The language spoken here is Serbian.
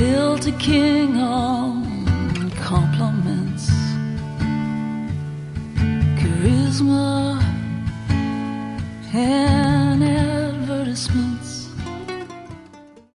built a king on compliments, charisma, and advertisement.